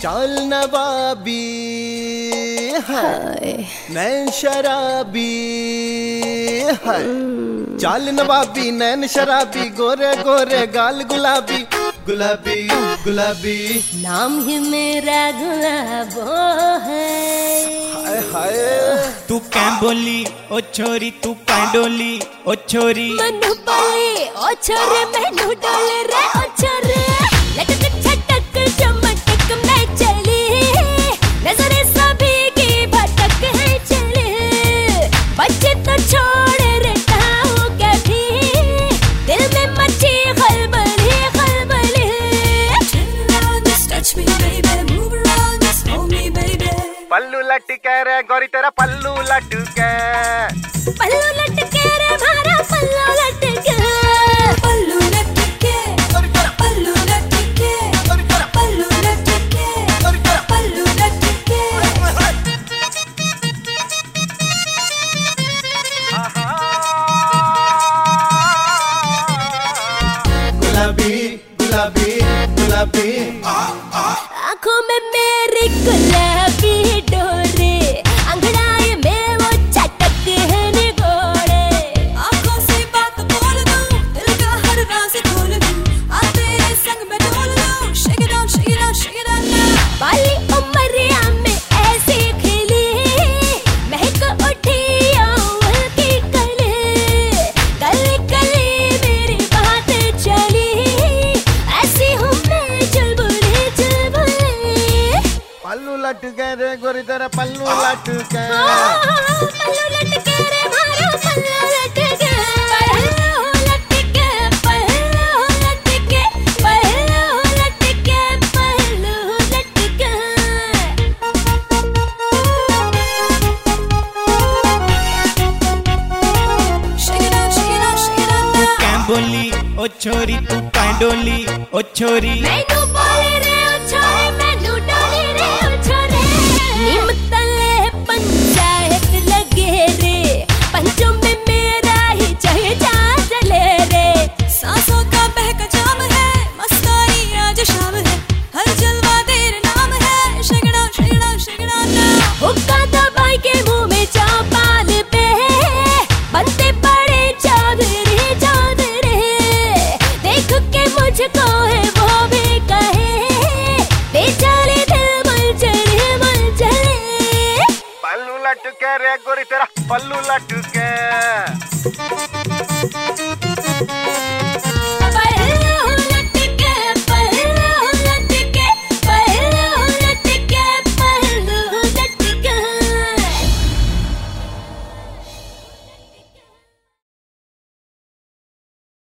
चाल नवाबी है नैन शराबी है। चाल नवाबी नैन शराबी गोरे गोरे गाल गुलाबी गुलाबी गुलाबी। नाम ही मेरा गुलाबो है। हाय हाय तू क्या बोली ओ छोरी, तू क्या डोली ओ छोरी। मनु बोली ओ छोरे मैनू डोले रे ओ छोरे। लटक छटक चमटक मैं चली, नजरें सभी की भटक है चली। बच्चे तो छोड़ रे ताऊ क्या भी, दिल में मची खलबली खलबली। Touch me baby, move around, just hold me baby। पल्लू लटके रे गोरी तेरा पल्लू लटके। पल्लू लटके रे मारा पल्लू लटके। पल्लू लटके पल्लू लटके पल्लू लटके पल्लू लटके। गुलाबी गुलाबी गुलाबी। आँखों में मेरी गुलाबी डोरे, अंगड़ाई में वो चटक है निगोड़े। आँखों से बात बोल दूं, दिल का हर राज खोल दूं, आ तेरे संग में डोल दूं। Shake it down, shake it down, shake it down now। बाली उमरिया में ऐसी खिली, महक उठी अव्वल की कली। गली गली मेरी बात चली, ऐसी हूँ मैं चुलबुली चुलबुली। पल्लू लटके रे गोरी तेरा पल्लू लटके। पल्लू लटके रे मारो पल्लू लटके। पल्लू लटके पल्लू लटके पल्लू लटके पल्लू लटके। Shake it out, shake it out, shake it out तू now। क्या बोली ओ छोरी, तू क्या डोली ओ छोरी। मैनू बोले रे ओ छोरे, मैनू डोली रे ओ छोरे। नीम तले पंचायत लगे रे, पंचों में मेरा ही चाहे जा चले रे। सांसों का बहका जाम है, मस्तानी आज शाम है, हर जलवा तेरे नाम है। Shake it out, shake it out, shake it out now। हुक्का दबाई के मुंह में चौपाल पे, बनते पड़े चौधरी चौधरी। देख के मुझको है वो भी कहे, बेचारे दिल मल चले। पल्लू लटके रे गोरी तेरा पल्लू लटके।